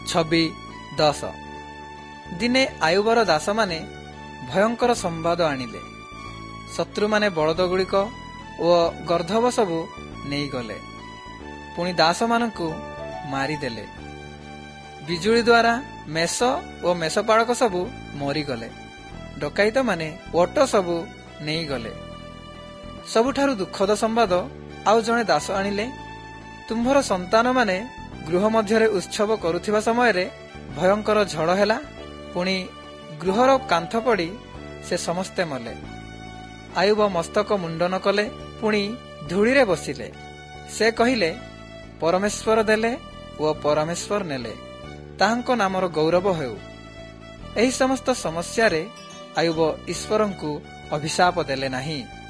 26:10। ଦିନେ ଆୟୁବର ଦାସମାନେ ଭୟଙ୍କର ସମ୍ବାଦ ଆଣିଲେ। ଶତ୍ରୁମାନେ ବଳଦଗୁଡ଼ିକ ଓ ଗର୍ଦ୍ଧବ ସବୁ ନେଇଗଲେ, ପୁଣି ଦାସମାନଙ୍କୁ ମାରିଦେଲେ। ବିଜୁଳି ଦ୍ୱାରା ମେଷ ଓ ମେଷପାଳକ ସବୁ ମରିଗଲେ। ଡକାଇତମାନେ ଓଟ ସବୁ ନେଇଗଲେ। ସବୁଠାରୁ ଦୁଃଖଦ ସମ୍ବାଦ ଆଉ ଜଣେ ଦାସ ଆଣିଲେ। ତୁମ୍ଭର ସନ୍ତାନମାନେ ଗୃହ ମଧ୍ୟରେ ଉତ୍ସବ କରୁଥିବା ସମୟରେ ଭୟଙ୍କର ଝଡ଼ ହେଲା, ପୁଣି ଗୃହର କାନ୍ଥ ପଡ଼ି ସେ ସମସ୍ତେ ମଲେ। ଆୟୁବ ମସ୍ତକ ମୁଣ୍ଡନ କଲେ, ପୁଣି ଧୂଳିରେ ବସିଲେ। ସେ କହିଲେ, ପରମେଶ୍ୱର ଦେଲେ ଓ ପରମେଶ୍ୱର ନେଲେ, ତାହାଙ୍କ ନାମର ଗୌରବ ହେଉ। ଏହି ସମସ୍ତ ସମସ୍ୟାରେ ଆୟୁବ ଈଶ୍ୱରଙ୍କୁ ଅଭିଶାପ ଦେଲେ ନାହିଁ।